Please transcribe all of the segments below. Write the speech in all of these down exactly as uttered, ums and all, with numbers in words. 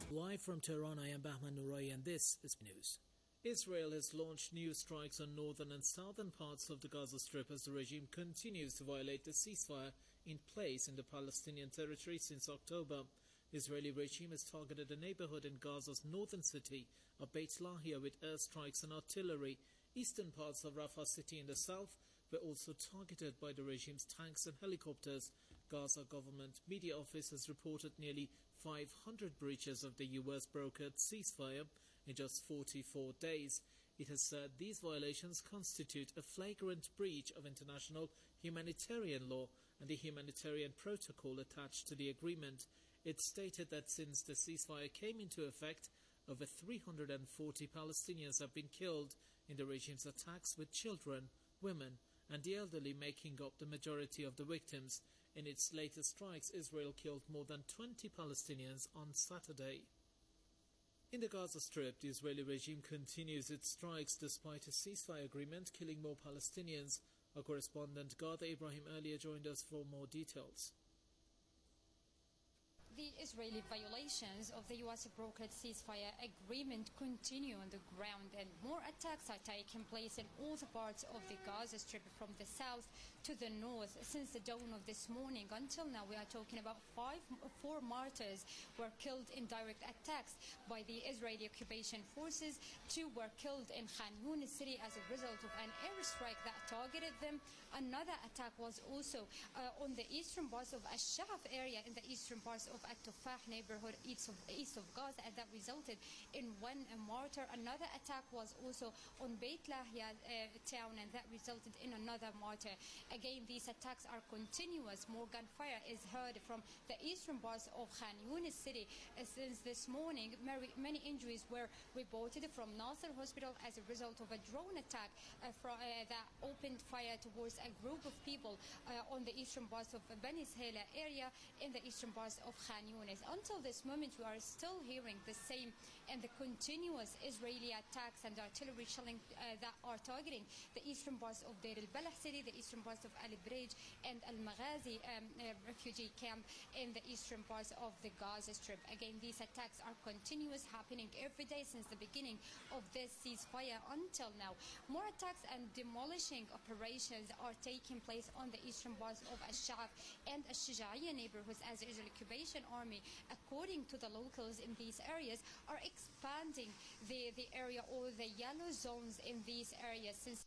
Live from Tehran, I am Bahman Nouri, and this is news. Israel has launched new strikes on northern and southern parts of the Gaza Strip as the regime continues to violate the ceasefire in place in the Palestinian territory since October. The Israeli regime has targeted a neighborhood in Gaza's northern city of Beit Lahia with airstrikes and artillery. Eastern parts of Rafah city in the south were also targeted by the regime's tanks and helicopters. Gaza government media office has reported nearly five hundred breaches of the U S brokered ceasefire in just forty-four days. It has said these violations constitute a flagrant breach of international humanitarian law and the humanitarian protocol attached to the agreement. It stated that since the ceasefire came into effect, over three hundred forty Palestinians have been killed in the regime's attacks, with children, women and the elderly making up the majority of the victims. In its latest strikes, Israel killed more than twenty Palestinians on Saturday. In the Gaza Strip, the Israeli regime continues its strikes despite a ceasefire agreement, killing more Palestinians. Our correspondent Gada Ibrahim earlier joined us for more details. The Israeli violations of the U S brokered ceasefire agreement continue on the ground, and more attacks are taking place in all the parts of the Gaza Strip from the south to the north. Since the dawn of this morning until now, we are talking about five, four martyrs were killed in direct attacks by the Israeli occupation forces. Two were killed in Khan Yunis city as a result of an airstrike that targeted them. Another attack was also uh, on the eastern parts of Ash-Sha'af area in the eastern parts of At-Tufah neighborhood east of, east of Gaza, and that resulted in one martyr. Another attack was also on Beit Lahia uh, town, and that resulted in another martyr. Again, these attacks are continuous. More gunfire is heard from the eastern parts of Khan Yunis city. Uh, since this morning, many injuries were reported from Nasser Hospital as a result of a drone attack uh, from, uh, that opened fire towards a group of people uh, on the eastern parts of Bani Sahela area in the eastern parts of Khan Yunis. Until this moment, we are still hearing the same and the continuous Israeli attacks and artillery shelling uh, that are targeting the eastern parts of Deir al-Balah city, the eastern parts of Al-Brej and Al-Maghazi um, uh, refugee camp in the eastern parts of the Gaza Strip. Again, these attacks are continuous, happening every day since the beginning of this ceasefire until now. More attacks and demolishing operations are taking place on the eastern parts of Ash-Sha'af and Ash-Shuja'iyya neighborhoods as the Israeli occupation army, according to the locals in these areas, are expanding the, the area or the yellow zones in these areas. Since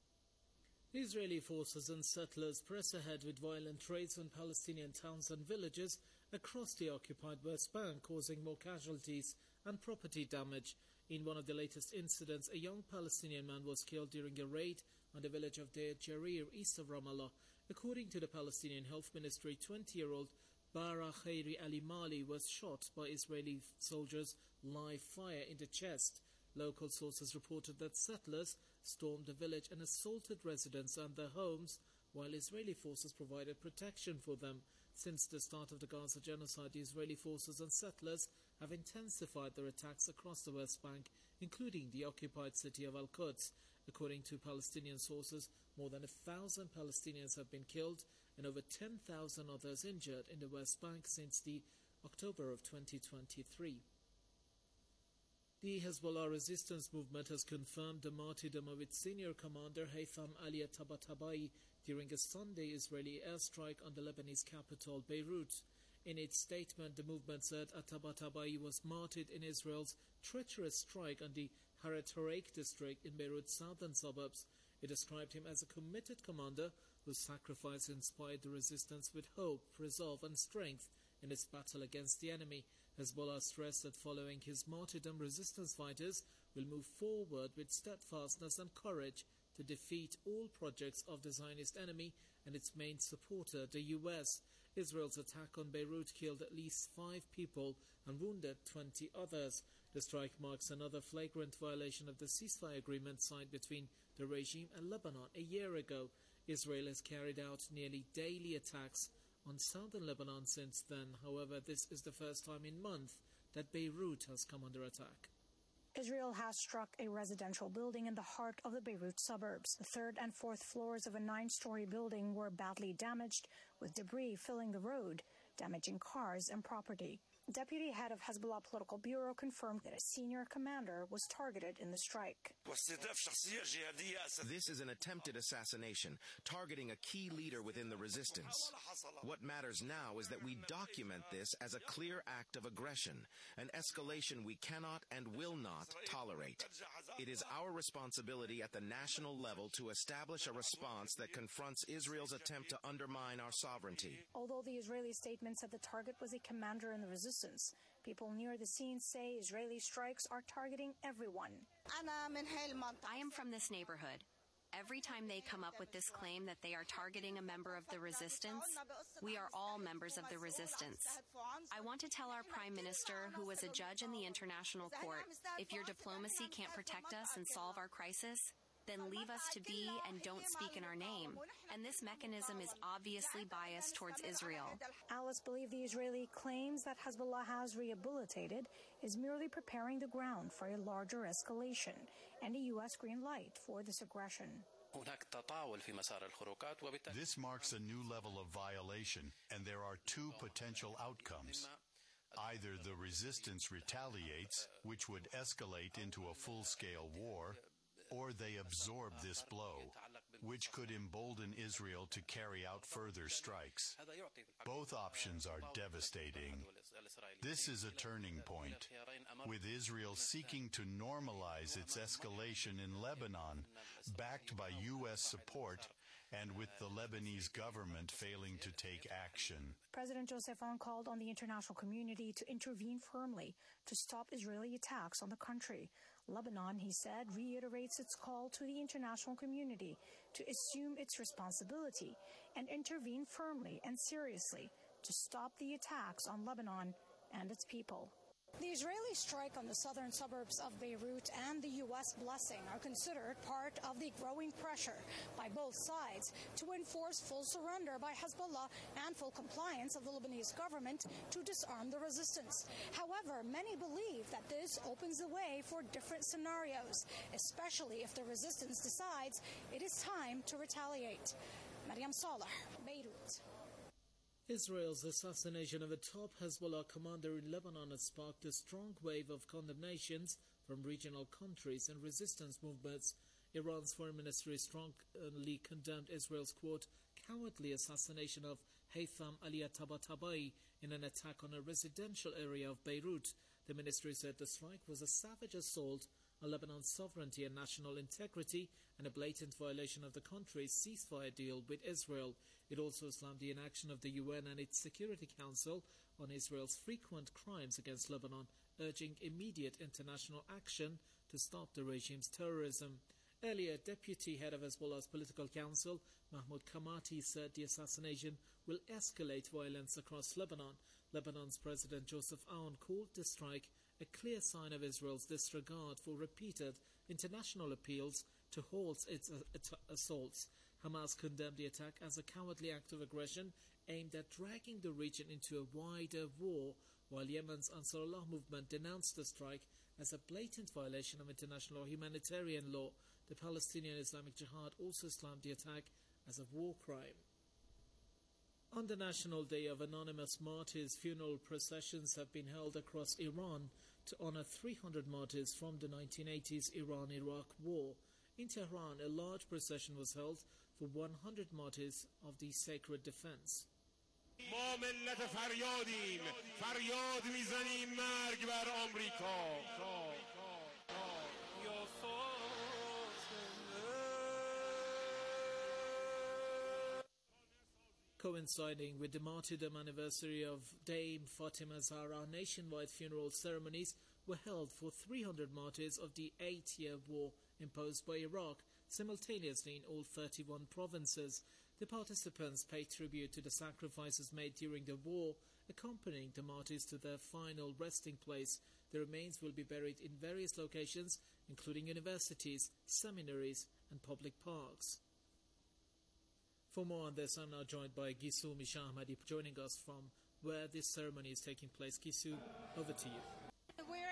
Israeli forces and settlers press ahead with violent raids on Palestinian towns and villages across the occupied West Bank, causing more casualties and property damage. In one of the latest incidents, a young Palestinian man was killed during a raid on the village of Deir Jarir, east of Ramallah. According to the Palestinian Health Ministry, twenty-year-old Bara Khairi Ali Mali was shot by Israeli soldiers' live fire in the chest. Local sources reported that settlers stormed the village and assaulted residents and their homes, while Israeli forces provided protection for them. Since the start of the Gaza genocide, the Israeli forces and settlers have intensified their attacks across the West Bank, including the occupied city of Al-Quds. According to Palestinian sources, more than a thousand Palestinians have been killed and over ten thousand others injured in the West Bank since the October of twenty twenty-three. The Hezbollah resistance movement has confirmed the martyrdom of its senior commander Haytham Ali Tabatabai during a Sunday Israeli airstrike on the Lebanese capital Beirut. In its statement, the movement said Tabatabai was martyred in Israel's treacherous strike on the Haret Horeik district in Beirut's southern suburbs. It described him as a committed commander whose sacrifice inspired the resistance with hope, resolve and strength in its battle against the enemy. Hezbollah stressed that following his martyrdom, resistance fighters will move forward with steadfastness and courage to defeat all projects of the Zionist enemy and its main supporter, the U S. Israel's attack on Beirut killed at least five people and wounded twenty others. The strike marks another flagrant violation of the ceasefire agreement signed between the regime and Lebanon a year ago. Israel has carried out nearly daily attacks on southern Lebanon since then. However, this is the first time in months that Beirut has come under attack. Israel has struck a residential building in the heart of the Beirut suburbs. The third and fourth floors of a nine-story building were badly damaged, with debris filling the road, damaging cars and property. Deputy head of Hezbollah Political Bureau confirmed that a senior commander was targeted in the strike. This is an attempted assassination, targeting a key leader within the resistance. What matters now is that we document this as a clear act of aggression, an escalation we cannot and will not tolerate. It is our responsibility at the national level to establish a response that confronts Israel's attempt to undermine our sovereignty. Although the Israeli statement said the target was a commander in the resistance, people near the scene say Israeli strikes are targeting everyone. I am from this neighborhood. Every time they come up with this claim that they are targeting a member of the resistance, we are all members of the resistance. I want to tell our Prime Minister, who was a judge in the International Court, if your diplomacy can't protect us and solve our crisis, then leave us to be and don't speak in our name. And this mechanism is obviously biased towards Israel. Alice believes the Israeli claims that Hezbollah has rehabilitated is merely preparing the ground for a larger escalation and a U S green light for this aggression. This marks a new level of violation, and there are two potential outcomes. Either the resistance retaliates, which would escalate into a full-scale war, or they absorb this blow, which could embolden Israel to carry out further strikes. Both options are devastating. This is a turning point, with Israel seeking to normalize its escalation in Lebanon, backed by U S support, and with the Lebanese government failing to take action. President Joseph Aoun called on the international community to intervene firmly to stop Israeli attacks on the country. Lebanon, he said, reiterates its call to the international community to assume its responsibility and intervene firmly and seriously to stop the attacks on Lebanon and its people. The Israeli strike on the southern suburbs of Beirut and the U S blessing are considered part of the growing pressure by both sides to enforce full surrender by Hezbollah and full compliance of the Lebanese government to disarm the resistance. However, many believe that this opens the way for different scenarios, especially if the resistance decides it is time to retaliate. Mariam Saleh, Beirut. Israel's assassination of a top Hezbollah commander in Lebanon has sparked a strong wave of condemnations from regional countries and resistance movements. Iran's foreign ministry strongly condemned Israel's, quote, cowardly assassination of Haytham Tabatabai in an attack on a residential area of Beirut. The ministry said the strike was a savage assault on Lebanon's sovereignty and national integrity and a blatant violation of the country's ceasefire deal with Israel. It also slammed the inaction of the U N and its Security Council on Israel's frequent crimes against Lebanon, urging immediate international action to stop the regime's terrorism. Earlier, Deputy Head of Hezbollah's Political Council, Mahmoud Kamati, said the assassination will escalate violence across Lebanon. Lebanon's President Joseph Aoun called the strike a clear sign of Israel's disregard for repeated international appeals to halt its uh, assaults. Hamas condemned the attack as a cowardly act of aggression aimed at dragging the region into a wider war, while Yemen's Ansarullah movement denounced the strike as a blatant violation of international humanitarian law. The Palestinian Islamic Jihad also slammed the attack as a war crime. On the National Day of Anonymous Martyrs, funeral processions have been held across Iran to honor three hundred martyrs from the nineteen eighties Iran-Iraq War. In Tehran, a large procession was held for one hundred martyrs of the sacred defense. ما ملت فریادیم فریاد میزنیم مرگ بر آمریکا. Coinciding with the martyrdom anniversary of Dame Fatima Zahra, nationwide funeral ceremonies were held for three hundred martyrs of the eight-year war imposed by Iraq, simultaneously in all thirty-one provinces. The participants paid tribute to the sacrifices made during the war, accompanying the martyrs to their final resting place. The remains will be buried in various locations, including universities, seminaries, and public parks. For more on this, I'm now joined by Gisu Misha Ahmadi, joining us from where this ceremony is taking place. Gisu, over to you. We're at the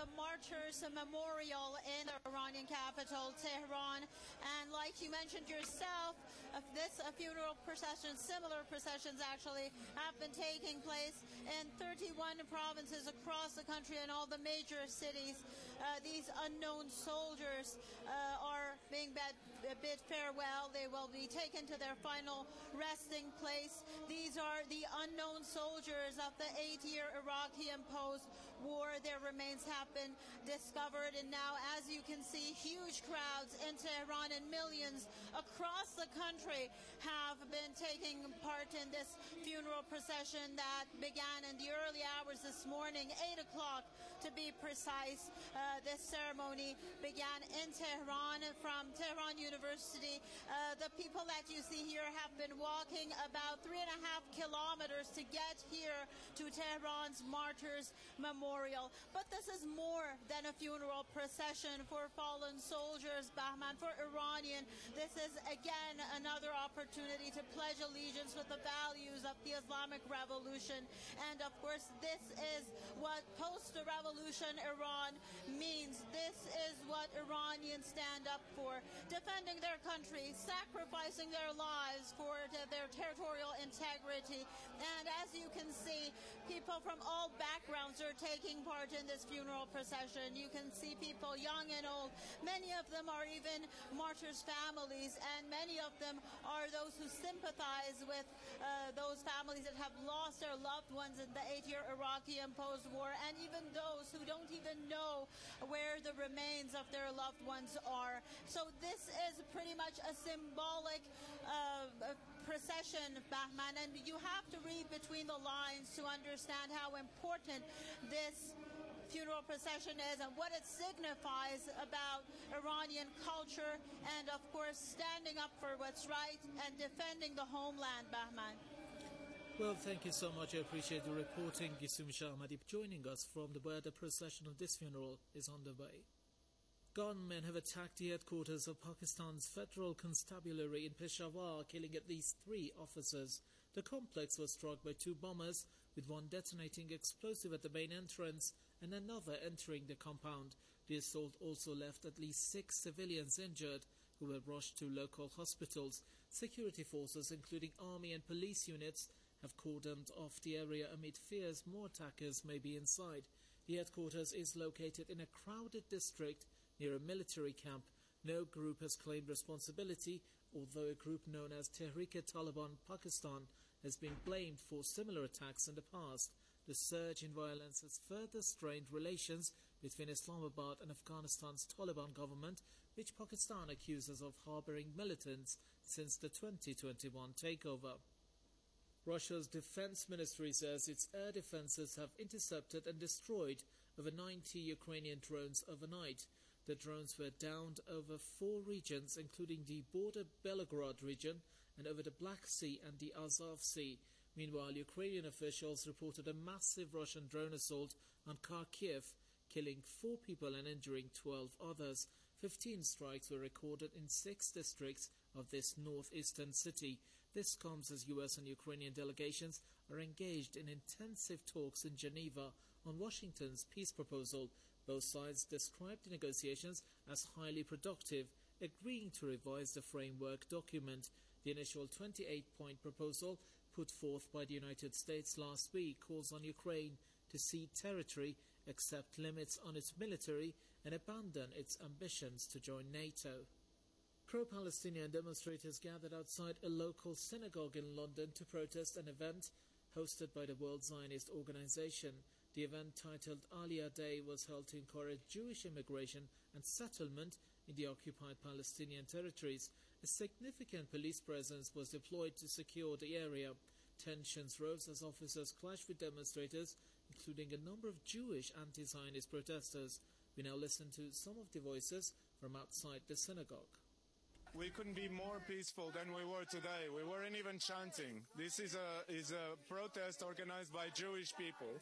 the Martyrs Memorial in the Iranian capital, Tehran. And like you mentioned yourself, uh, this uh, funeral procession, similar processions actually, have been taking place in thirty-one provinces across the country and all the major cities. Uh, these unknown soldiers uh, are being bid, bid farewell. They will be taken to their final resting place. These are the unknown soldiers of the eight-year Iraqi-imposed war. Their remains have been discovered, and now, as you can see, huge crowds in Tehran and millions across the country have been taking part in this funeral procession that began in the early hours this morning, eight o'clock to be precise. Uh, this ceremony began in Tehran from Tehran University. Uh, the people that you see here have been walking about three and a half kilometers to get here to Tehran's Martyrs Memorial. But this is more than a funeral procession for fallen soldiers, Bahman. For Iranian, this is again another opportunity to pledge allegiance with the values of the Islamic Revolution. And of course, this is what post-revolution Iran means. This is what Iranians stand up for, defending their country, sacrificing their lives for their territorial integrity. And as you can see, people from all backgrounds are taking part in this funeral procession. You can see people young and old. Many of them are even martyrs' families, and many of them are those who sympathize with uh, those families that have lost their loved ones in the eight-year Iraqi-imposed war, and even those who don't even know where the remains of their loved ones are. So this is pretty much a symbolic uh, procession, Bahman, and you have to read between the lines to understand how important this funeral procession is and what it signifies about Iranian culture and, of course, standing up for what's right and defending the homeland, Bahman. Well, thank you so much. I appreciate the reporting. Gisum Shah Ahmadi joining us from the where the procession of this funeral is underway. Gunmen have attacked the headquarters of Pakistan's Federal Constabulary in Peshawar, killing at least three officers. The complex was struck by two bombers, with one detonating explosive at the main entrance and another entering the compound. The assault also left at least six civilians injured, who were rushed to local hospitals. Security forces, including army and police units, have cordoned off the area amid fears more attackers may be inside. The headquarters is located in a crowded district near a military camp. No group has claimed responsibility, although a group known as Tehrik-e-Taliban Pakistan has been blamed for similar attacks in the past. The surge in violence has further strained relations between Islamabad and Afghanistan's Taliban government, which Pakistan accuses of harboring militants since the twenty twenty-one takeover. Russia's defense ministry says its air defenses have intercepted and destroyed over ninety Ukrainian drones overnight. The drones were downed over four regions, including the border Belgorod region and over the Black Sea and the Azov Sea. Meanwhile, Ukrainian officials reported a massive Russian drone assault on Kharkiv, killing four people and injuring twelve others. Fifteen strikes were recorded in six districts of this northeastern city. This comes as U S and Ukrainian delegations are engaged in intensive talks in Geneva on Washington's peace proposal. Both sides described the negotiations as highly productive, agreeing to revise the framework document. The initial twenty-eight point proposal put forth by the United States last week calls on Ukraine to cede territory, accept limits on its military, and abandon its ambitions to join NATO. Pro-Palestinian demonstrators gathered outside a local synagogue in London to protest an event hosted by the World Zionist Organization. The event, titled Aliyah Day, was held to encourage Jewish immigration and settlement in the occupied Palestinian territories. A significant police presence was deployed to secure the area. Tensions rose as officers clashed with demonstrators, including a number of Jewish anti-Zionist protesters. We now listen to some of the voices from outside the synagogue. We couldn't be more peaceful than we were today. We weren't even chanting. This is a is a protest organized by Jewish people.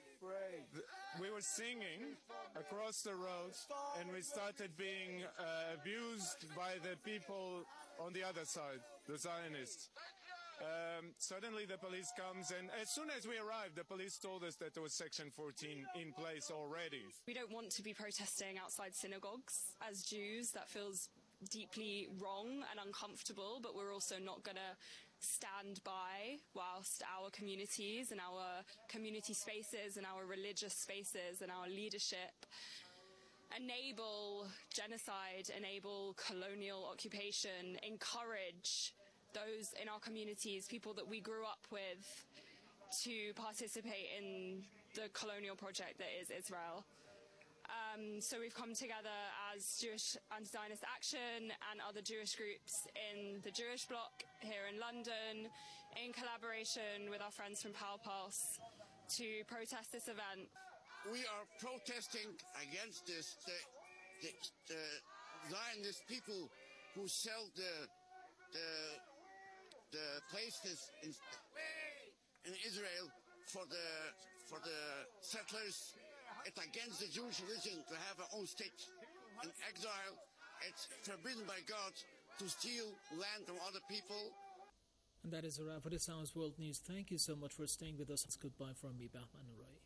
We were singing across the road, and we started being uh, abused by the people on the other side, the Zionists. Um, suddenly the police comes, and as soon as we arrived, the police told us that there was Section fourteen in place already. We don't want to be protesting outside synagogues. As Jews, that feels deeply wrong and uncomfortable, but we're also not going to stand by whilst our communities and our community spaces and our religious spaces and our leadership enable genocide, enable colonial occupation, encourage those in our communities, people that we grew up with, to participate in the colonial project that is Israel. Um, so we've come together as Jewish Anti-Zionist Action and other Jewish groups in the Jewish bloc here in London, in collaboration with our friends from Power Pulse, to protest this event. We are protesting against this, the, the, the Zionist people who sell the, the, the places in, in Israel for the, for the settlers. It's against the Jewish religion to have our own state. In exile, it's forbidden by God to steal land from other people. And that is a wrap for this hour's World News. Thank you so much for staying with us. It's goodbye from me, Bahman Rai.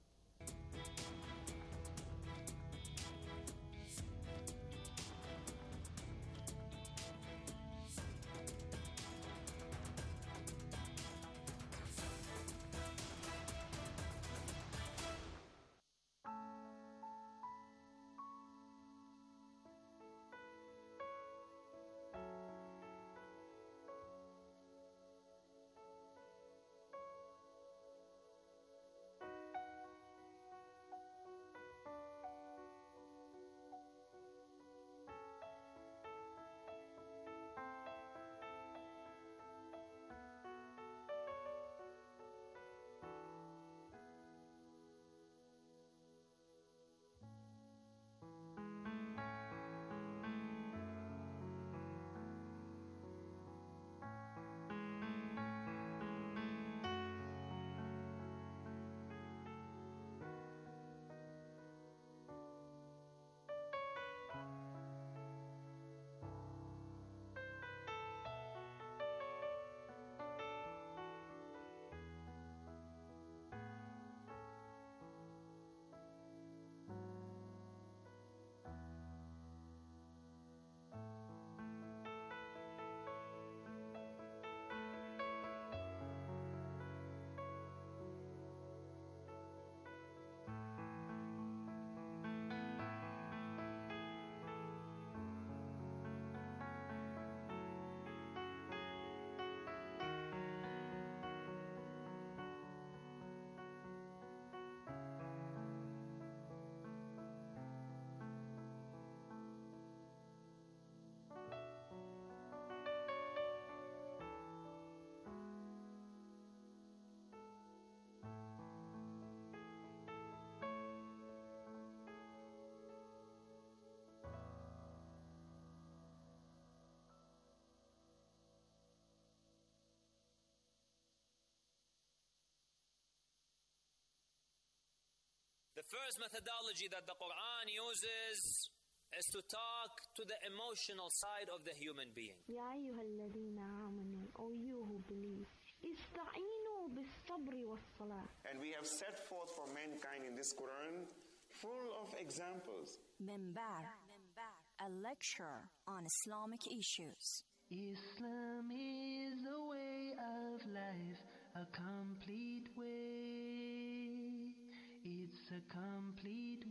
The first methodology that the Quran uses is to talk to the emotional side of the human being. يا أيها الذين آمنوا, O you who believe, استعينوا بالصبر والصلاة. And we have set forth for mankind in this Quran full of examples. Minbar, a lecture on Islamic issues. Islam is a way of life, a complete way. It's a complete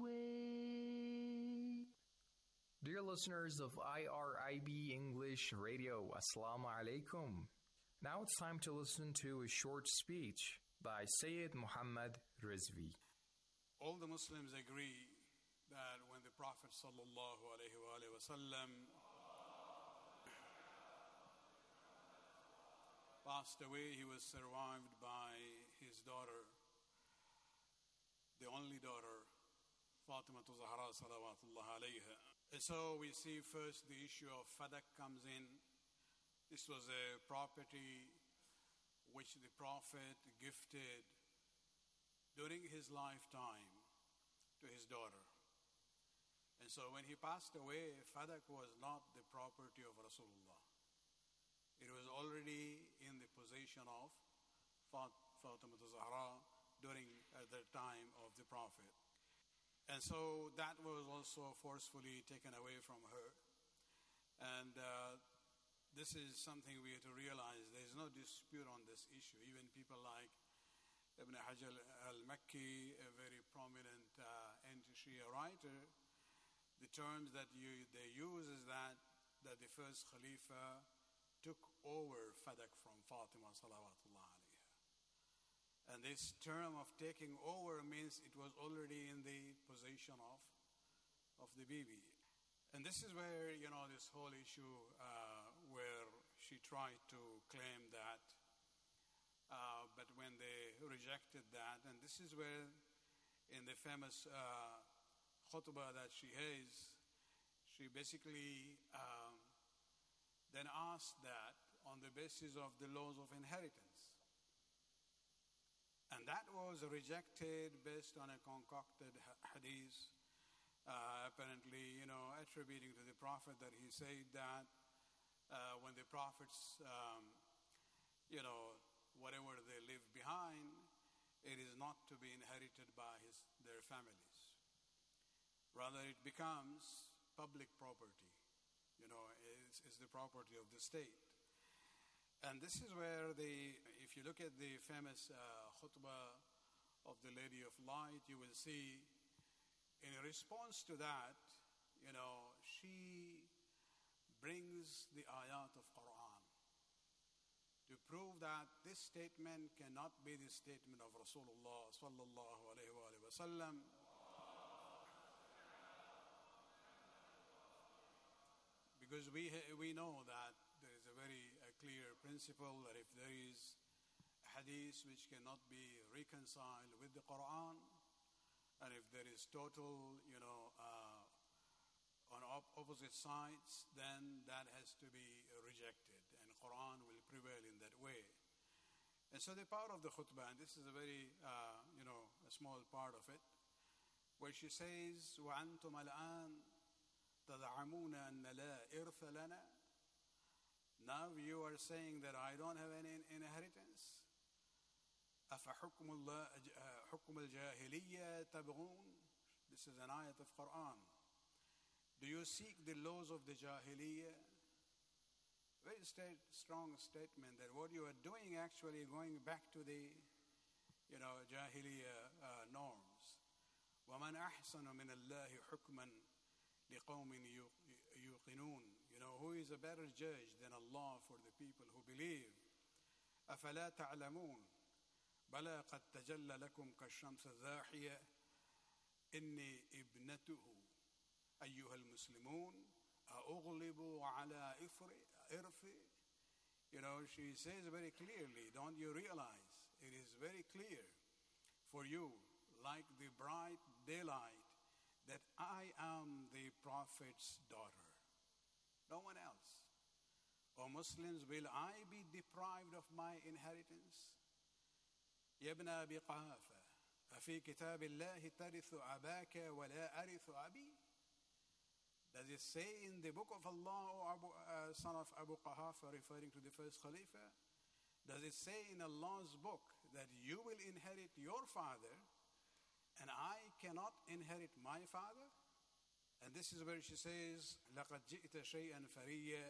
way. Dear listeners of I R I B English Radio, Assalamu alaikum. Now it's time to listen to a short speech by Sayyid Muhammad Rizvi. All the Muslims agree that when the Prophet sallallahu alaihi wasallam passed away, he was survived by his daughter, the only daughter, Fatima Zahra salawatullah alayha. And so we see first the issue of Fadak comes in. This was a property which the Prophet gifted during his lifetime to his daughter. And so when he passed away, Fadak was not the property of Rasulullah. It was already in the possession of Fatima al-Zahra during uh, the time of the Prophet. And so that was also forcefully taken away from her. And uh, this is something we have to realize. There's no dispute on this issue. Even people like Ibn Hajar al-Makki, a very prominent uh, anti-Shia writer, the terms that you, they use is that, that the first Khalifa took over Fadak from Fatima salawatullah alayha. And this term of taking over means it was already in the possession of, of the Bibi. And this is where, you know, this whole issue uh, where she tried to claim that, uh, but when they rejected that, and this is where in the famous uh, khutbah that she has, she basically um, then asked that on the basis of the laws of inheritance. And that was rejected based on a concocted hadith, uh, apparently, you know, attributing to the Prophet that he said that uh, when the Prophets, um, you know, whatever they leave behind, it is not to be inherited by his, their families. Rather, it becomes public property, you know, it's, it's the property of the state. And this is where the, if you look at the famous uh, khutbah of the Lady of Light, you will see in response to that, you know, she brings the ayat of Quran to prove that this statement cannot be the statement of Rasulullah sallallahu alayhi wa sallam. Because we, we know that there is a very a clear principle that if there is a hadith which cannot be reconciled with the Quran, and if there is total, you know, uh, on op- opposite sides, then that has to be rejected, and Quran will prevail in that way. And so the part of the khutbah, and this is a very, uh, you know, a small part of it, where she says, وَأَنْتُمَ الْآنَ تَدْعَمُونَ أَنَّ لَا إِرْثَ لَنَا. Now you are saying that I don't have any inheritance. أَفَحُكْمُ حُكْمُ الْجَاهِلِيَّةِ تَبْغُونَ. This is an ayat of Quran. Do you seek the laws of the Jahiliyyah? Very state, strong statement that what you are doing actually going back to the, you know, Jahiliyyah uh, norms. وَمَنْ أَحْسَنُ مِنَ اللَّهِ حُكْمًا لِقَوْمٍ يُوقِنُونَ. You know, who is a better judge than Allah for the people who believe? أَفَلَا تَعْلَمُونَ بَلَا قَدْ تَجَلَّ لَكُمْ كَالشَّمْسِ الزَّاحِيَةِ إِنِّي إِبْنَتُهُ أَيُّهَا الْمُسْلِمُونَ أَأُغْلِبُ عَلَى إِرْفِ. You know, she says very clearly, don't you realize it is very clear for you, like the bright daylight, that I am the Prophet's daughter, no one else. O Muslims, will I be deprived of my inheritance? يا ابن أبي قحافة أفي كتاب الله ترث أباك ولا أرث أبي. Does it say in the book of Allah, O Abu, uh, son of Abu Quhafa, referring to the first Khalifa, does it say in Allah's book that you will inherit your father and I cannot inherit my father? And this is where she says, لَقَدْ جِئْتَ شَيْئًا فَرِيًّا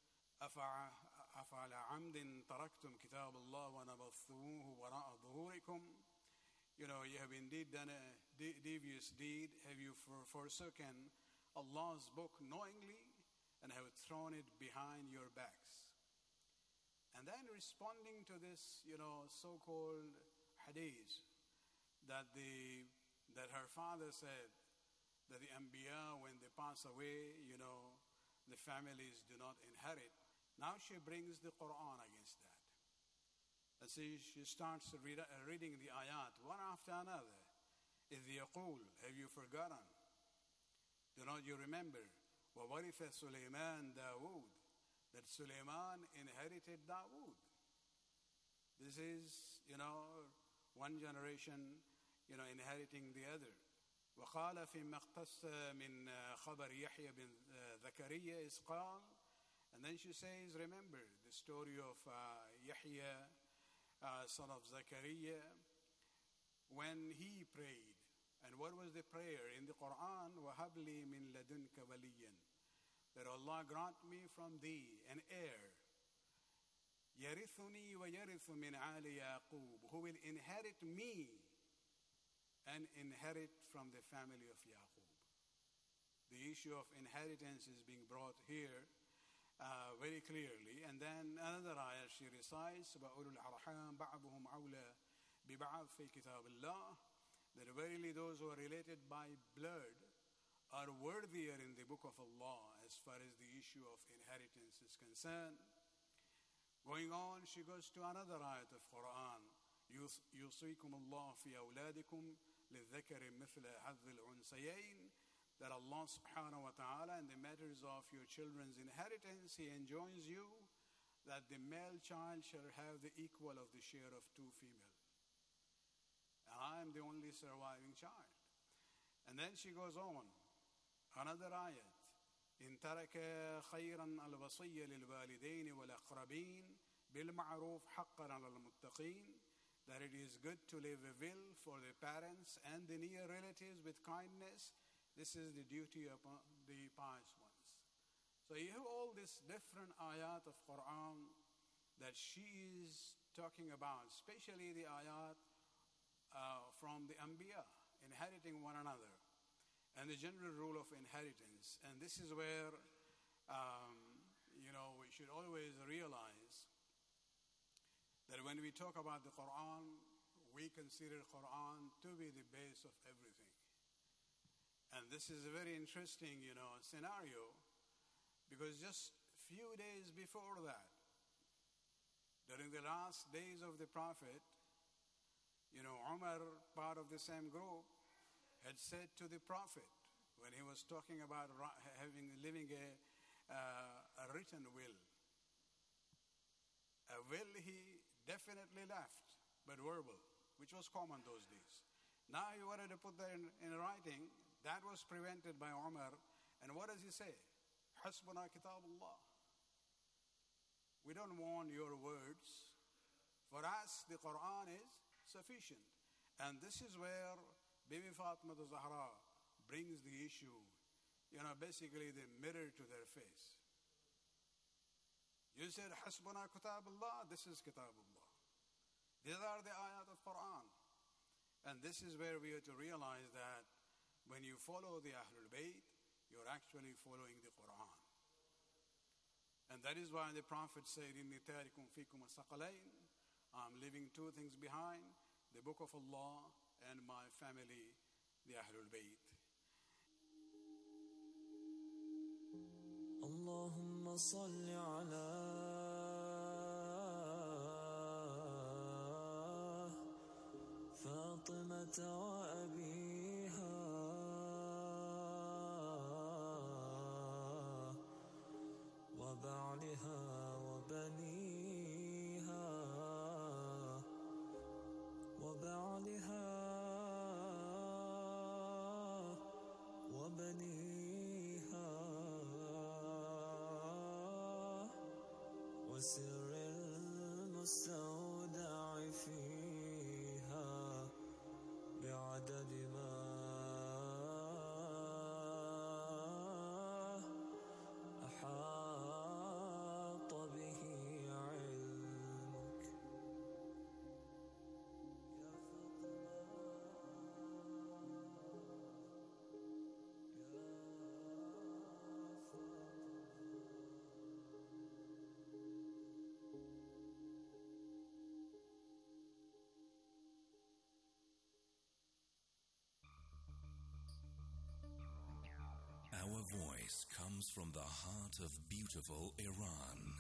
أَفَعَلَ عَمْدٍ تَرَكْتُمْ كِتَابَ اللَّهِ وَنَبَثْتُمُوهُ وَرَاءَ ظُهُورِكُمْ. You know, you have indeed done a de- devious deed. Have you for- forsaken Allah's book knowingly and have thrown it behind your backs? And then responding to this, you know, so-called hadith that the that her father said that the Anbiya, when they pass away, you know, the families do not inherit. Now she brings the Quran against that. And see, she starts read, uh, reading the ayat one after another. إِذْ يَقُولُ, have you forgotten? Do not you remember? وَوَرِثَ سُلَيْمَانَ دَاوُودَ, that Sulaiman inherited Dawood. This is, you know, one generation, you know, inheriting the other. وَقَالَ فِي مَقْتَسَ مِنْ خَبَرِ يَحْيَى بِنْ ذَكَرِيَّ إِذْ قَالَ. And then she says, remember the story of uh, Yahya, uh, son of Zachariah, when he prayed. And what was the prayer in the Quran? وَهَبْ لِي مِن لَدُنْكَ وَلِيًّا, that Allah grant me from thee an heir, يَرِثُنِي وَيَرِثُ مِنْ عَالِ يَعْقُوبَ, who will inherit me and inherit from the family of Yaqub. The issue of inheritance is being brought here uh, very clearly. And then another ayah she recites, وَأُولُو الْأَرْحَامِ بَعْضُهُمْ أَوْلَى بِبَعْضٍ فِي كِتَابِ اللَّهِ, that verily those who are related by blood are worthier in the book of Allah as far as the issue of inheritance is concerned. Going on, she goes to another ayat of Quran, يُوصِيكُمُ اللَّهُ فِي أَوْلَادِكُمْ لِلذَّكَرِ مِثْلَ حَظِّ الْأُنْثَيَيْنِ, that Allah subhanahu wa ta'ala, in the matters of your children's inheritance, He enjoins you that the male child shall have the equal of the share of two female. And I am the only surviving child. And then she goes on, another ayat, إن ترك خيرا الوصية للوالدين والأقربين بالمعروف حقا على المتقين, that it is good to leave a will for the parents and the near relatives with kindness. This is the duty upon the pious ones. So you have all these different ayat of Quran that she is talking about, especially the ayat uh, from the Anbiya, inheriting one another, and the general rule of inheritance. And this is where, um, you know, we should always realize that when we talk about the Quran, we consider Quran to be the base of everything. And this is a very interesting, you know, scenario, because just a few days before that, during the last days of the Prophet, you know, Umar, part of the same group, had said to the Prophet, when he was talking about having living a, uh, a written will, a will he definitely left, but verbal, which was common those days. Now he wanted to put that in, in writing. That was prevented by Umar. And what does he say? Hasbuna kitabullah. We don't want your words. For us, the Quran is sufficient. And this is where Bibi Fatima Zahra brings the issue, you know, basically the mirror to their face. You said, Hasbuna kitabullah, this is kitabullah. These are the ayat of Quran. And this is where we have to realize that when you follow the Ahlul Bayt, you're actually following the Quran. And that is why the Prophet said, Inni tarikum fikum as-saqalayn, I'm leaving two things behind, the book of Allah and my family, the Ahlul Bayt. Allahumma salli ala Fatimata wa abiha wa ba'liha wa baniha wa ba'liha wa baniha wa sirr al-mustawda'i fiha بعدد ما أحاط به علمك Our voice comes from the heart of beautiful Iran.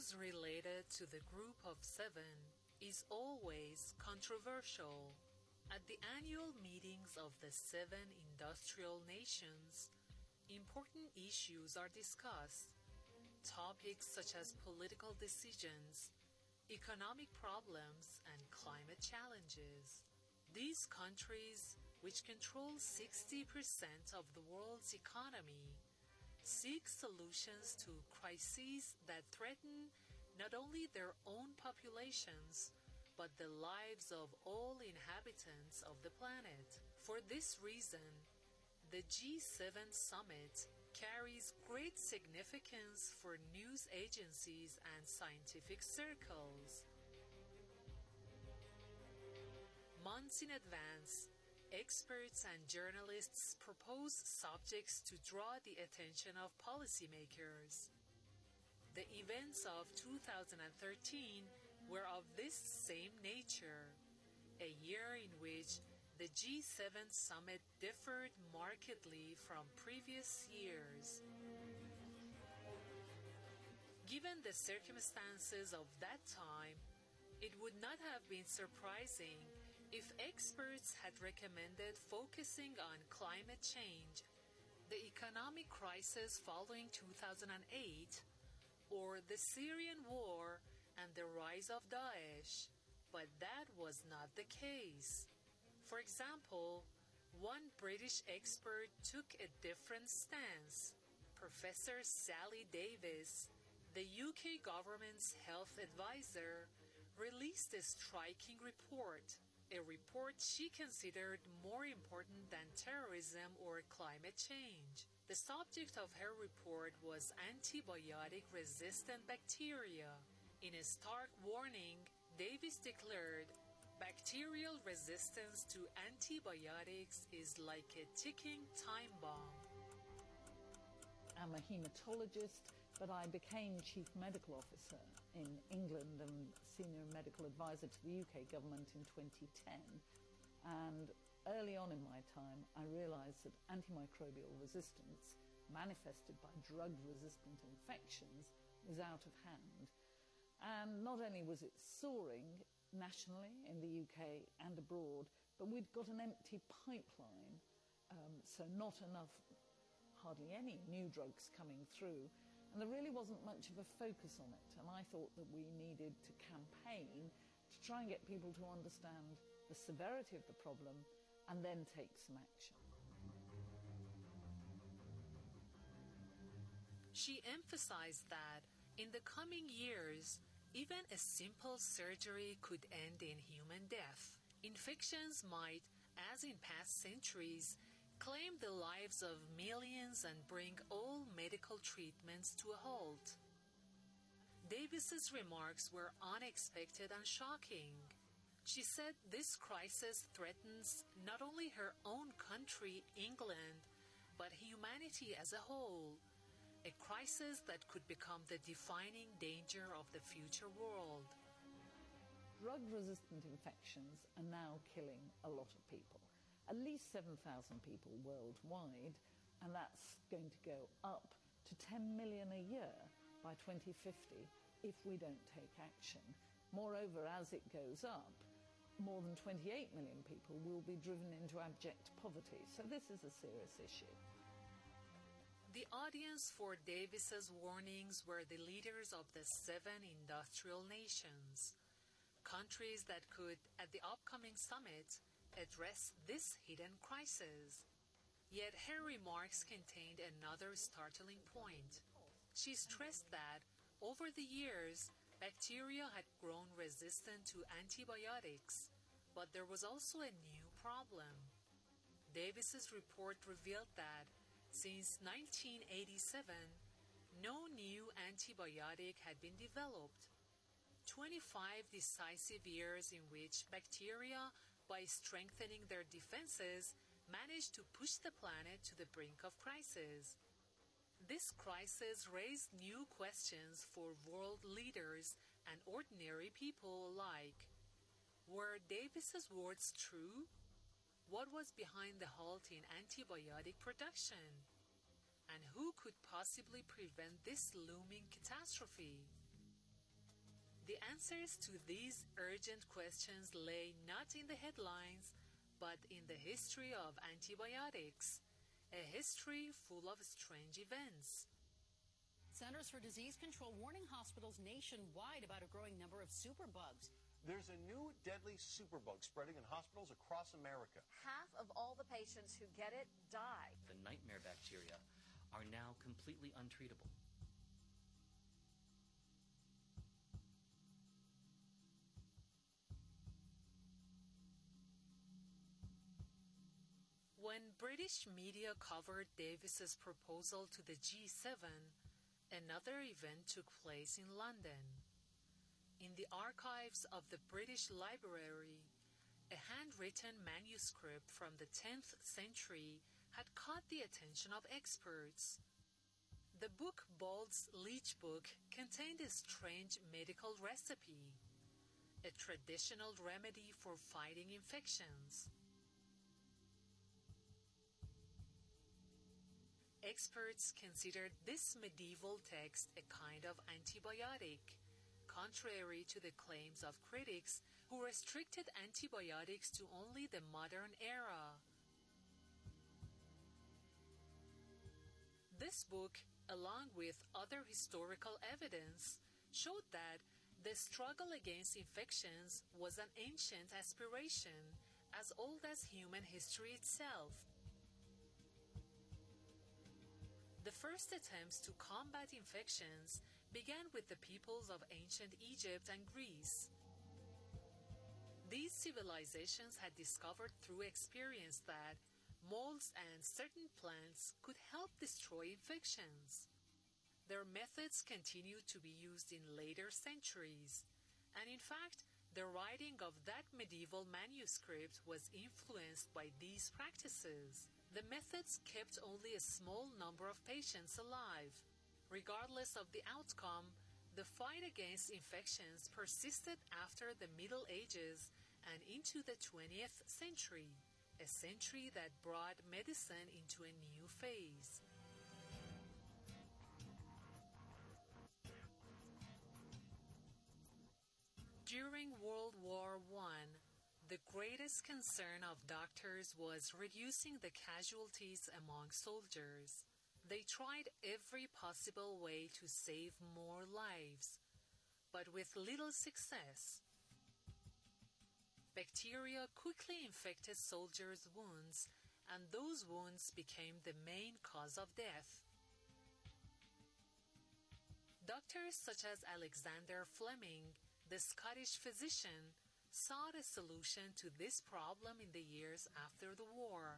issues related to the Group of Seven is always controversial. At the annual meetings of the seven industrial nations, important issues are discussed. Topics such as political decisions, economic problems, and climate challenges. These countries, which control sixty percent of the world's economy, seek solutions to crises that threaten not only their own populations, but the lives of all inhabitants of the planet. For this reason, the G seven summit carries great significance for news agencies and scientific circles. Months in advance, experts and journalists propose subjects to draw the attention of policymakers. The events of two thousand thirteen were of this same nature, a year in which the G seven summit differed markedly from previous years. Given the circumstances of that time, it would not have been surprising if experts had recommended focusing on climate change, the economic crisis following two thousand eight, or the Syrian war and the rise of Daesh, but that was not the case. For example, one British expert took a different stance. Professor Sally Davis, the U K government's health advisor, released a striking report, a report she considered more important than terrorism or climate change. The subject of her report was antibiotic-resistant bacteria. In a stark warning, Davis declared, "Bacterial resistance to antibiotics is like a ticking time bomb." I'm a haematologist, but I became Chief Medical Officer in England and Senior Medical Advisor to the U K government in twenty ten. And early on in my time, I realised that antimicrobial resistance, manifested by drug-resistant infections, was out of hand. And not only was it soaring nationally in the U K and abroad, but we'd got an empty pipeline, um, so not enough, hardly any new drugs coming through, and there really wasn't much of a focus on it. And I thought that we needed to campaign to try and get people to understand the severity of the problem and then take some action. She emphasized that in the coming years, even a simple surgery could end in human death. Infections might, as in past centuries, claim the lives of millions and bring all medical treatments to a halt. Davis's remarks were unexpected and shocking. She said this crisis threatens not only her own country, England, but humanity as a whole. A crisis that could become the defining danger of the future world. Drug-resistant infections are now killing a lot of people, at least seven thousand people worldwide, and that's going to go up to ten million a year by twenty fifty if we don't take action. Moreover, as it goes up, more than twenty-eight million people will be driven into abject poverty, so this is a serious issue. The audience for Davis's warnings were the leaders of the seven industrial nations, countries that could, at the upcoming summit, address this hidden crisis. Yet her remarks contained another startling point. She stressed that, over the years, bacteria had grown resistant to antibiotics, but there was also a new problem. Davis's report revealed that since nineteen eighty-seven, no new antibiotic had been developed. twenty-five decisive years in which bacteria, by strengthening their defenses, managed to push the planet to the brink of crisis. This crisis raised new questions for world leaders and ordinary people alike. Were Davis's words true? What was behind the halt in antibiotic production? And who could possibly prevent this looming catastrophe? The answers to these urgent questions lay not in the headlines, but in the history of antibiotics, a history full of strange events. Centers for Disease Control warning hospitals nationwide about a growing number of superbugs. There's a new deadly superbug spreading in hospitals across America. Half of all the patients who get it die. The nightmare bacteria are now completely untreatable. When British media covered Davis's proposal to the G seven, another event took place in London. In the archives of the British Library, a handwritten manuscript from the tenth century had caught the attention of experts. The book Bald's Leech Book contained a strange medical recipe, a traditional remedy for fighting infections. Experts considered this medieval text a kind of antibiotic, contrary to the claims of critics who restricted antibiotics to only the modern era. This book, along with other historical evidence, showed that the struggle against infections was an ancient aspiration, as old as human history itself. The first attempts to combat infections began with the peoples of ancient Egypt and Greece. These civilizations had discovered through experience that molds and certain plants could help destroy infections. Their methods continued to be used in later centuries, and in fact, the writing of that medieval manuscript was influenced by these practices. The methods kept only a small number of patients alive. Regardless of the outcome, the fight against infections persisted after the Middle Ages and into the twentieth century, a century that brought medicine into a new phase. During World War One, the greatest concern of doctors was reducing the casualties among soldiers. They tried every possible way to save more lives, but with little success. Bacteria quickly infected soldiers' wounds, and those wounds became the main cause of death. Doctors such as Alexander Fleming, the Scottish physician, sought a solution to this problem in the years after the war.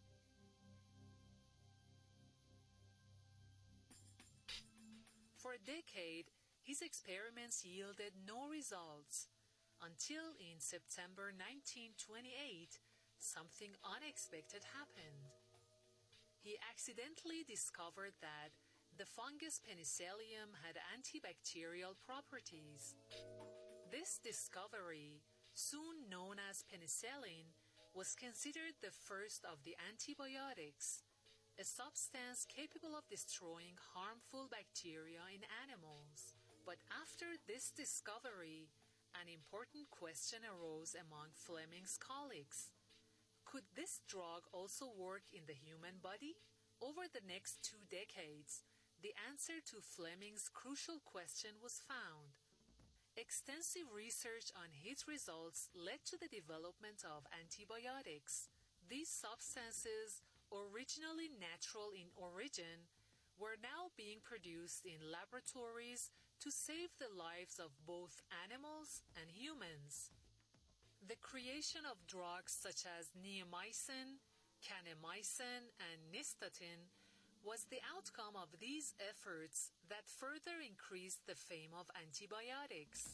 For a decade, his experiments yielded no results, until in September nineteen twenty-eight, something unexpected happened. He accidentally discovered that the fungus Penicillium had antibacterial properties. This discovery, soon known as penicillin, was considered the first of the antibiotics, a substance capable of destroying harmful bacteria in animals. But after this discovery, an important question arose among Fleming's colleagues. Could this drug also work in the human body? Over the next two decades, the answer to Fleming's crucial question was found. Extensive research on his results led to the development of antibiotics. These substances, originally natural in origin, were now being produced in laboratories to save the lives of both animals and humans. The creation of drugs such as neomycin, kanamycin, and nystatin was the outcome of these efforts that further increased the fame of antibiotics.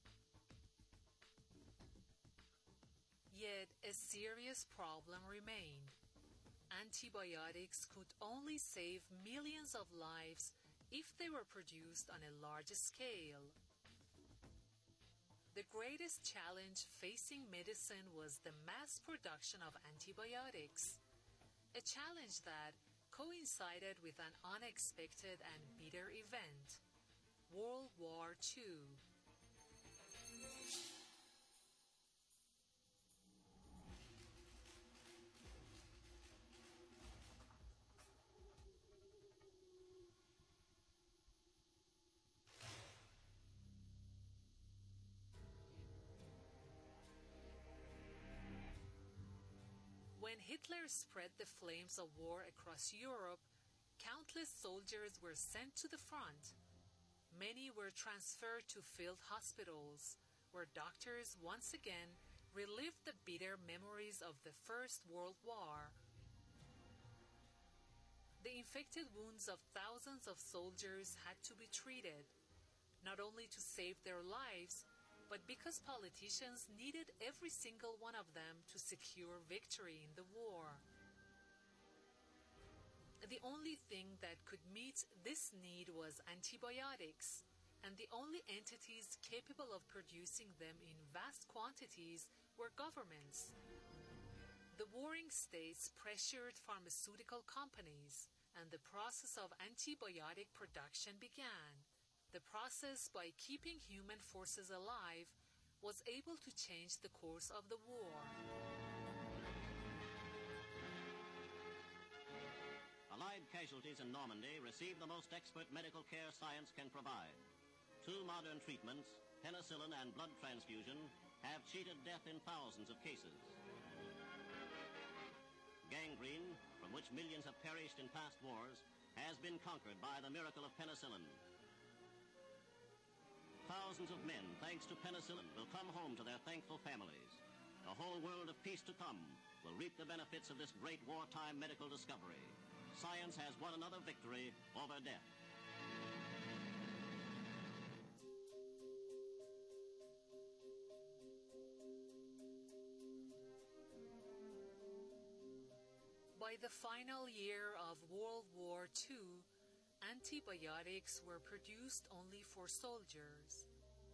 Yet a serious problem remained. Antibiotics could only save millions of lives if they were produced on a large scale. The greatest challenge facing medicine was the mass production of antibiotics, a challenge that coincided with an unexpected and bitter event, World War Two. When Hitler spread the flames of war across Europe, countless soldiers were sent to the front. Many were transferred to field hospitals, where doctors once again relived the bitter memories of the First World War. The infected wounds of thousands of soldiers had to be treated, not only to save their lives, but because politicians needed every single one of them to secure victory in the war. The only thing that could meet this need was antibiotics, and the only entities capable of producing them in vast quantities were governments. The warring states pressured pharmaceutical companies, and the process of antibiotic production began. The process, by keeping human forces alive, was able to change the course of the war. Allied casualties in Normandy received the most expert medical care science can provide. Two modern treatments, penicillin and blood transfusion, have cheated death in thousands of cases. Gangrene, from which millions have perished in past wars, has been conquered by the miracle of penicillin. Thousands of men, thanks to penicillin, will come home to their thankful families. The whole world of peace to come will reap the benefits of this great wartime medical discovery. Science has won another victory over death. By the final year of World War Two, antibiotics were produced only for soldiers.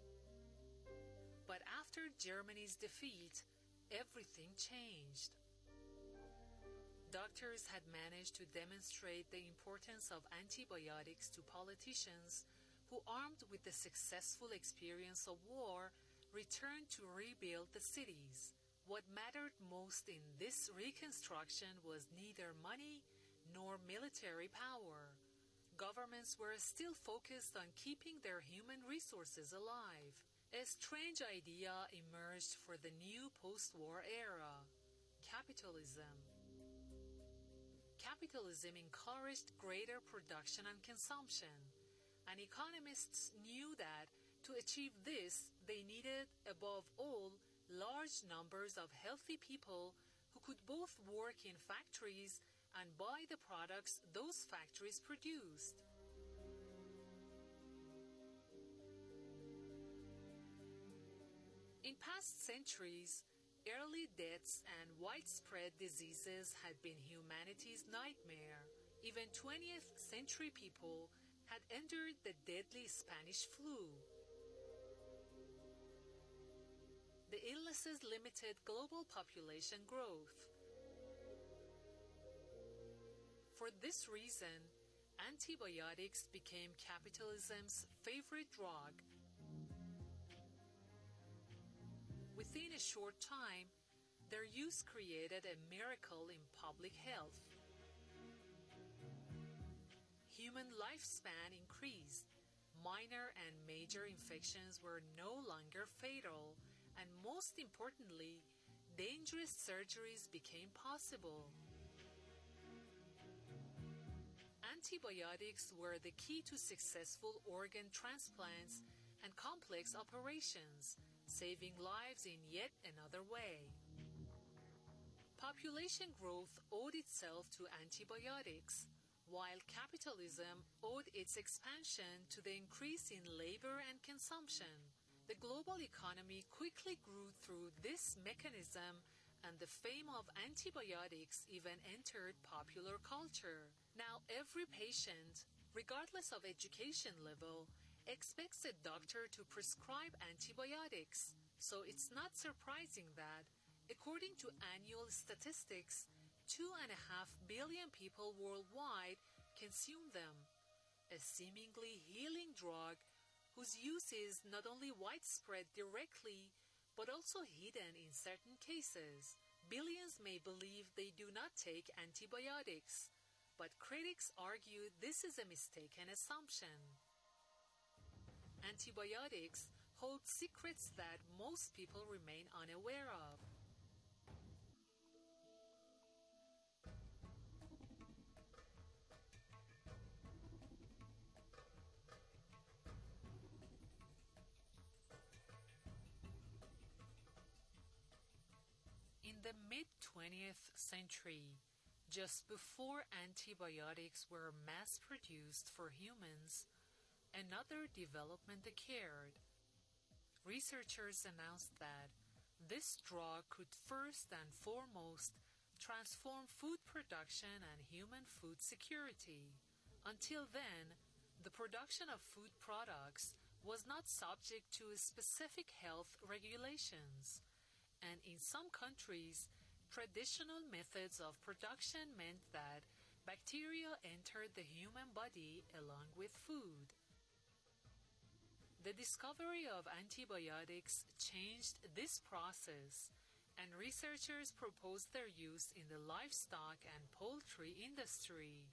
But after Germany's defeat, everything changed. Doctors had managed to demonstrate the importance of antibiotics to politicians who, armed with the successful experience of war, returned to rebuild the cities. What mattered most in this reconstruction was neither money nor military power. Governments were still focused on keeping their human resources alive. A strange idea emerged for the new post-war era: capitalism. Capitalism encouraged greater production and consumption, and economists knew that to achieve this, they needed, above all, large numbers of healthy people who could both work in factories and buy the products those factories produced. In past centuries, early deaths and widespread diseases had been humanity's nightmare. Even twentieth century people had endured the deadly Spanish flu. The illnesses limited global population growth. For this reason, antibiotics became capitalism's favorite drug. Within a short time, their use created a miracle in public health. Human lifespan increased. Minor and major infections were no longer fatal, and most importantly, dangerous surgeries became possible. Antibiotics were the key to successful organ transplants and complex operations, saving lives in yet another way. Population growth owed itself to antibiotics, while capitalism owed its expansion to the increase in labor and consumption. The global economy quickly grew through this mechanism, and the fame of antibiotics even entered popular culture. Now every patient, regardless of education level, expects a doctor to prescribe antibiotics. So it's not surprising that, according to annual statistics, two and a half billion people worldwide consume them. A seemingly healing drug whose use is not only widespread directly, but also hidden in certain cases. Billions may believe they do not take antibiotics, but critics argue this is a mistaken assumption. Antibiotics hold secrets that most people remain unaware of. In the mid-twentieth century, just before antibiotics were mass-produced for humans, another development occurred. Researchers announced that this drug could first and foremost transform food production and human food security. Until then, the production of food products was not subject to specific health regulations, and in some countries, traditional methods of production meant that bacteria entered the human body along with food. The discovery of antibiotics changed this process, and researchers proposed their use in the livestock and poultry industry.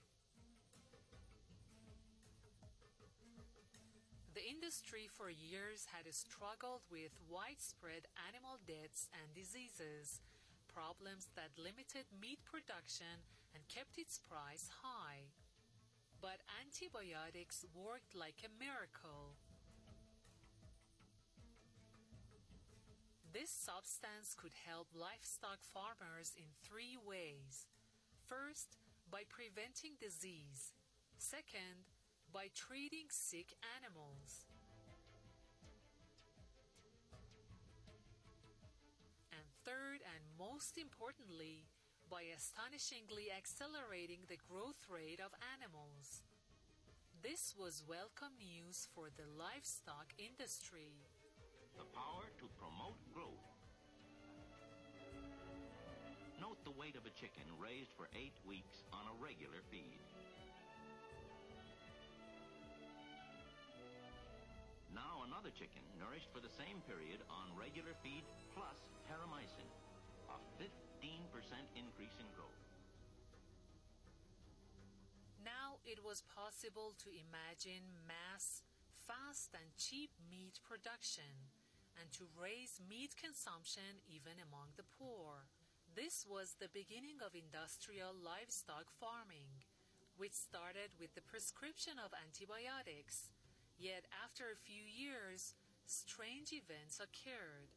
The industry for years had struggled with widespread animal deaths and diseases, problems that limited meat production and kept its price high. But antibiotics worked like a miracle. This substance could help livestock farmers in three ways. First, by preventing disease. Second, by treating sick animals. And third, and most importantly, by astonishingly accelerating the growth rate of animals. This was welcome news for the livestock industry. The power to promote growth. Note the weight of a chicken raised for eight weeks on a regular feed. Now another chicken nourished for the same period on regular feed plus paramycin. A fifteen percent increase in growth. Now it was possible to imagine mass, fast and cheap meat production, and to raise meat consumption even among the poor. This was the beginning of industrial livestock farming, which started with the prescription of antibiotics. Yet after a few years, strange events occurred.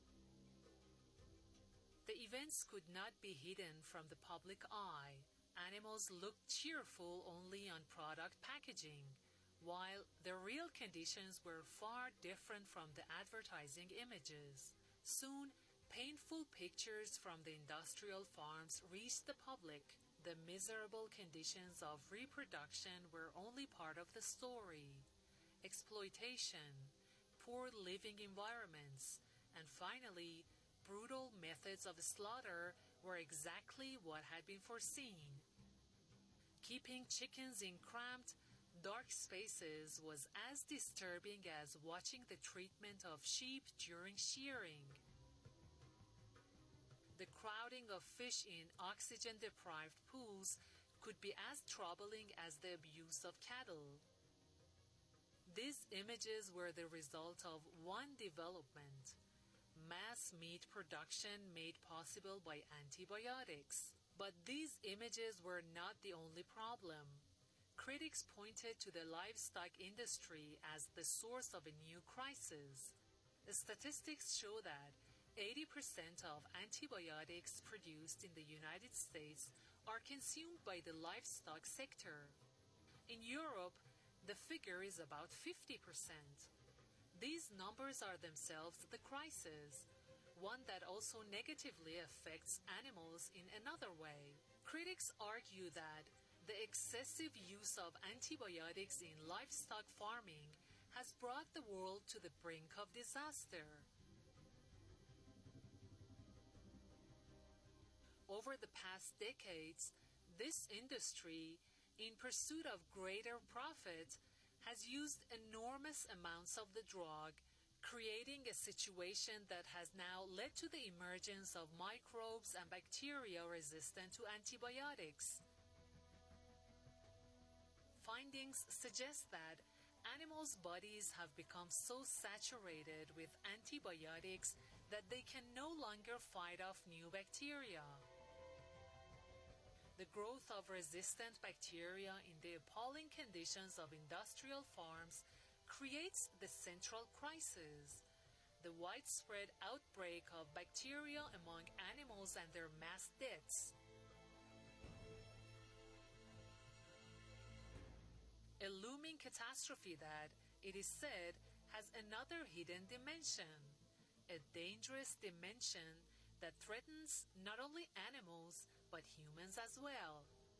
The events could not be hidden from the public eye. Animals looked cheerful only on product packaging, while the real conditions were far different from the advertising images. Soon, painful pictures from the industrial farms reached the public. The miserable conditions of reproduction were only part of the story. Exploitation, poor living environments, and finally, brutal methods of slaughter were exactly what had been foreseen. Keeping chickens in cramped, dark spaces was as disturbing as watching the treatment of sheep during shearing. The crowding of fish in oxygen-deprived pools could be as troubling as the abuse of cattle. These images were the result of one development: mass meat production made possible by antibiotics. But these images were not the only problem. Critics pointed to the livestock industry as the source of a new crisis. The statistics show that eighty percent of antibiotics produced in the United States are consumed by the livestock sector. In Europe, the figure is about fifty percent. These numbers are themselves the crisis, one that also negatively affects animals in another way. Critics argue that the excessive use of antibiotics in livestock farming has brought the world to the brink of disaster. Over the past decades, this industry, in pursuit of greater profit, has used enormous amounts of the drug, creating a situation that has now led to the emergence of microbes and bacteria resistant to antibiotics. Findings suggest that animals' bodies have become so saturated with antibiotics that they can no longer fight off new bacteria. The growth of resistant bacteria in the appalling conditions of industrial farms creates the central crisis: the widespread outbreak of bacteria among animals and their mass deaths. A looming catastrophe that, it is said, has another hidden dimension, a dangerous dimension that threatens not only animals but humans as well.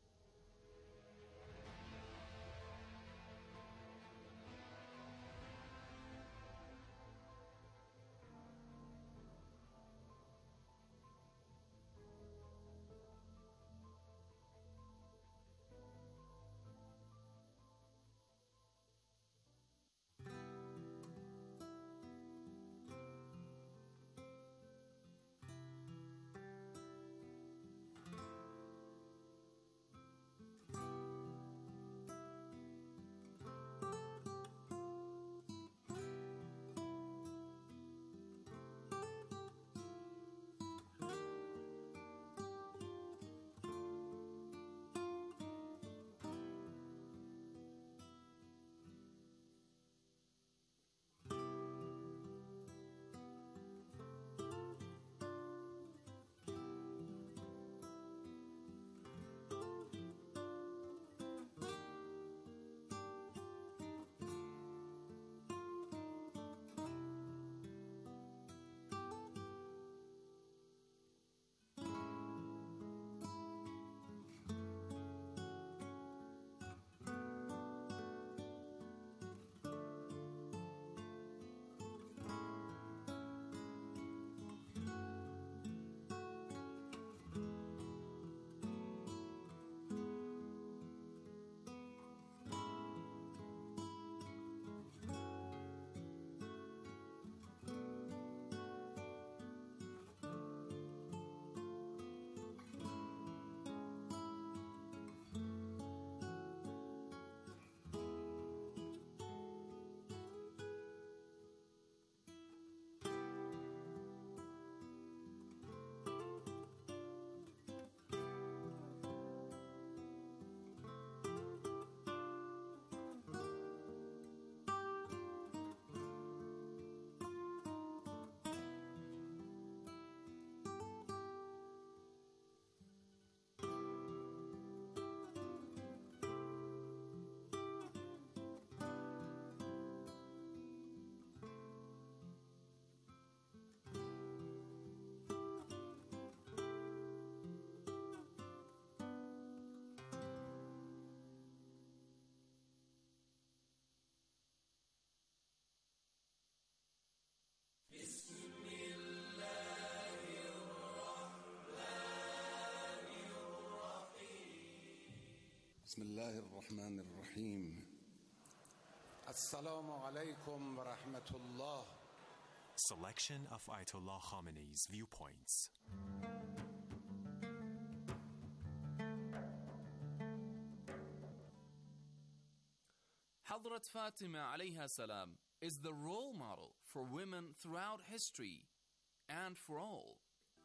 بسم الله الرحمن الرحيم السلام عليكم ورحمة الله. Selection of Ayatollah Khamenei's viewpoints. Hazrat Fatima alayha salam is the role model for women throughout history and for all.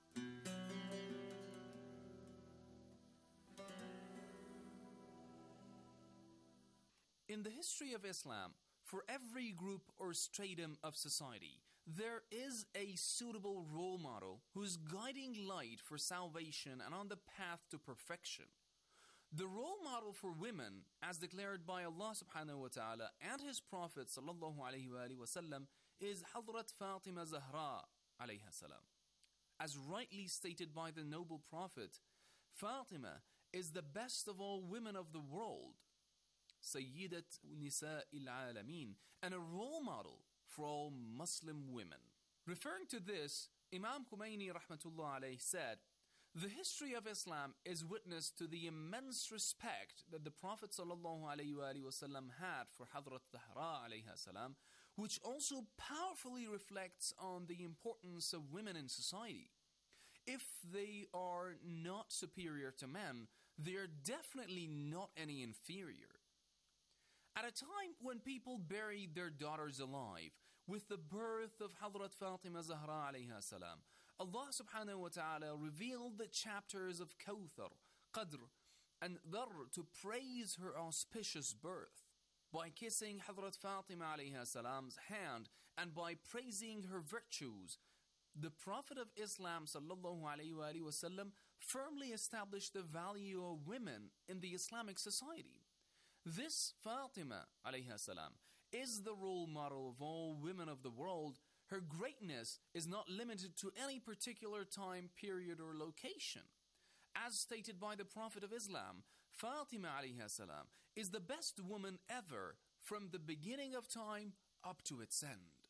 In the history of Islam, for every group or stratum of society, there is a suitable role model who is guiding light for salvation and on the path to perfection. The role model for women, as declared by Allah subhanahu wa ta'ala and His Prophet sallallahu alayhi wa sallam, is Hazrat Fatima Zahra alayha salam. As rightly stated by the noble Prophet, Fatima is the best of all women of the world, Sayyidat Nisa il-Alameen, and a role model for all Muslim women. Referring to this, Imam Khomeini rahmatullah alayhi said, The history of Islam is witness to the immense respect that the Prophet ﷺ had for Hazrat Zahra alayha salam, which also powerfully reflects on the importance of women in society. If they are not superior to men, they are definitely not any inferior. At a time when people buried their daughters alive, with the birth of Hazrat Fatima Zahra alayha salam, Allah subhanahu wa ta'ala revealed the chapters of Kawthar, Qadr, and Dharr to praise her auspicious birth. By kissing Hazrat Fatima alayha salam's hand and by praising her virtues, the Prophet of Islam sallallahu alayhi wa sallam firmly established the value of women in the Islamic society. This Fatima alayha salam is the role model of all women of the world. Her greatness is not limited to any particular time, period, or location. As stated by the Prophet of Islam, Fatima alayha salam is the best woman ever from the beginning of time up to its end.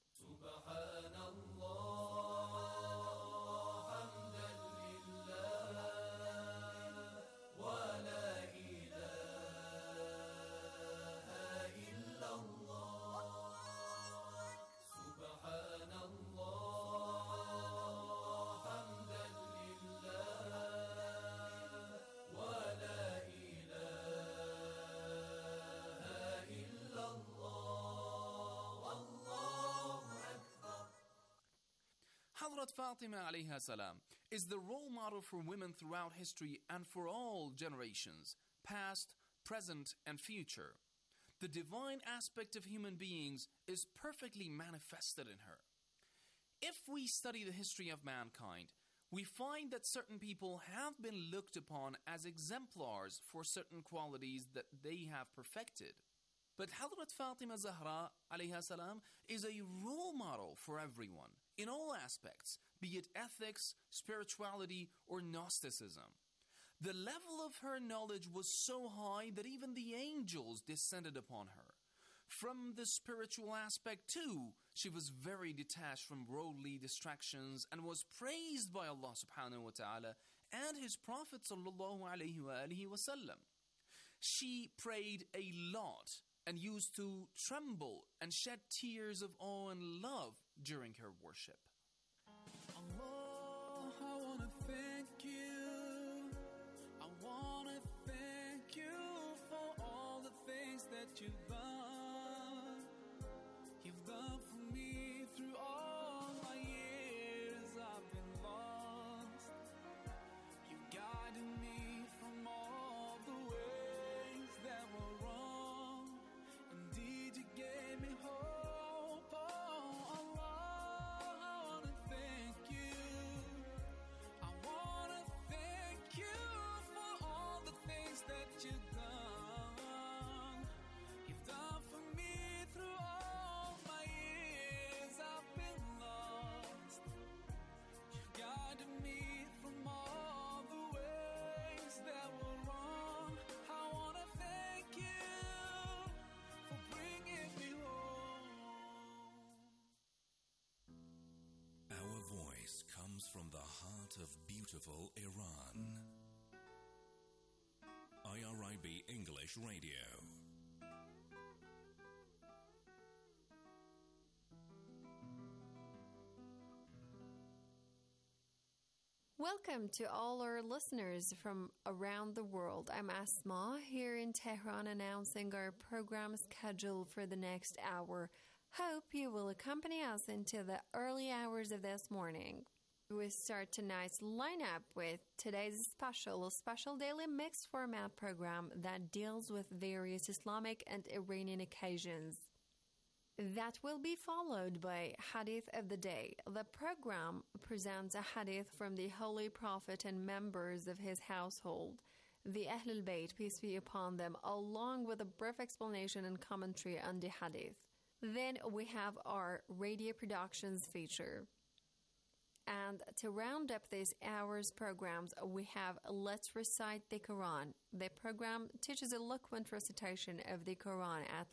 Hazrat Fatima alayha salam is the role model for women throughout history and for all generations, past, present, and future. The divine aspect of human beings is perfectly manifested in her. If we study the history of mankind, we find that certain people have been looked upon as exemplars for certain qualities that they have perfected. But Hazrat Fatima Zahra alayha salam is a role model for everyone in all aspects, be it ethics, spirituality, or Gnosticism. The level of her knowledge was so high that even the angels descended upon her. From the spiritual aspect too, she was very detached from worldly distractions and was praised by Allah subhanahu wa ta'ala and His Prophet sallallahu alayhi wa alihi wa sallam. She prayed a lot and used to tremble and shed tears of awe and love during her worship. Allah, I wanna thank you. I wanna thank you for all the things that you've done. You've done for me through all my years I've been lost. You guided me from all the ways that were wrong. Indeed, you gave me hope. Oh, Allah, I wanna thank you. I wanna thank you for all the things that you've done. You've done for me through all my years I've been lost. You guided me from all the ways that were wrong. I wanna thank you for bringing me home. Our voice comes from the heart of beautiful Iran. I R I B English Radio. Welcome to all our listeners from around the world. I'm Asma here in Tehran announcing our program schedule for the next hour. Hope you will accompany us into the early hours of this morning. We start tonight's lineup with today's special, special daily mixed format program that deals with various Islamic and Iranian occasions. That will be followed by Hadith of the Day. The program presents a hadith from the Holy Prophet and members of his household, the Ahlul Bayt, peace be upon them, along with a brief explanation and commentary on the hadith. Then we have our radio productions feature. And to round up this hour's programs, we have Let's Recite the Quran. The program teaches eloquent recitation of the Quran at